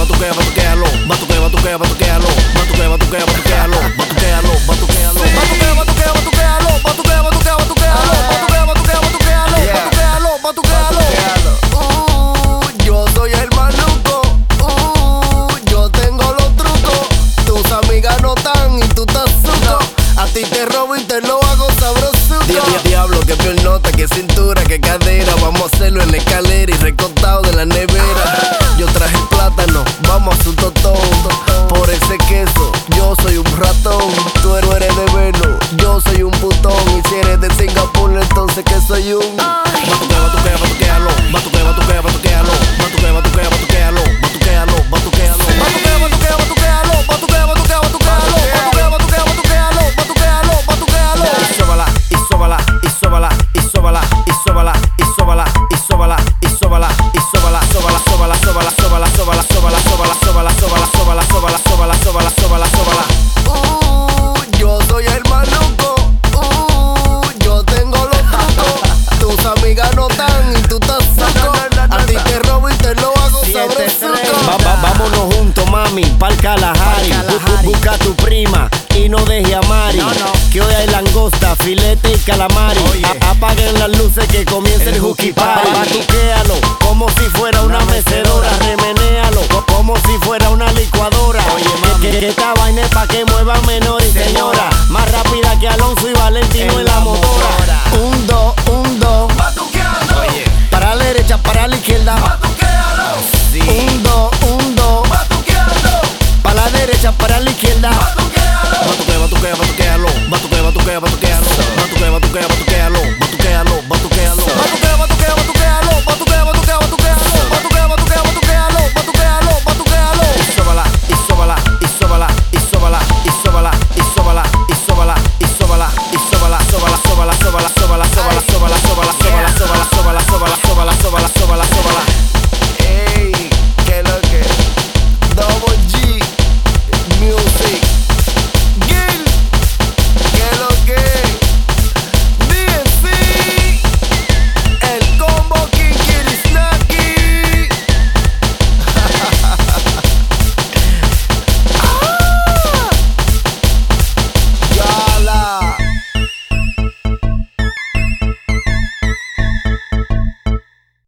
batuquea, batuquealo, batuquea, batuquea, batuquealo, batuquea, batuquea, batuquealo, batuquealo, batuquealo, batuquea, batuquea, batuquealo, batuquea, batuquea, batuquealo, batuquea, batuquea, batuquealo, batuquealo, batuquealo. Yo soy el maluco, yo tengo los trucos. Tus amigas no están y tú estás suco. A ti te robo y te lo hago sabroso. Diablo, que piernota, que cintura, que cadera. Vamos a hacerlo en la escalera y recortado de la nevera. Yo traje el plátano, vamos a su totón. Por ese queso, yo soy un ratón. Tú eres de Veno, yo soy un putón. Y si eres de Singapur, entonces que soy un batuquea, batuquea, batuquealo, batuquea, batuquea, batuquealo, batuquea, batuquea, batuquealo, batuquealo, batuquealo, batuquea, batuquea, batuquealo, batuquea, batuquea, batuquealo, batuquea, batuquea, batuquealo, batuquealo, batuquealo. Y sóbala, y sóbala, y sóbala, y sóbala, y sóbala, y sóbala, y sóbala, y sóbala, y sóbala, sóbala, sóbala, sóbala, sóbala, sóbala, sóbala, sóbala, sóbala, sóbala, sóbala, sóbala, sóbala, sóbala, sóbala, sóbala. Yo soy el maluco, yo tengo los trucos. Tus amigas no están y tú estás suco. A ti te robo y te lo hago sabroso. Vámonos juntos, mami, pa'l Kalahari. Busca a tu prima y no deje a Mari. Que hoy hay langosta, filete y calamari. Apaguen las luces que comience el hooky party.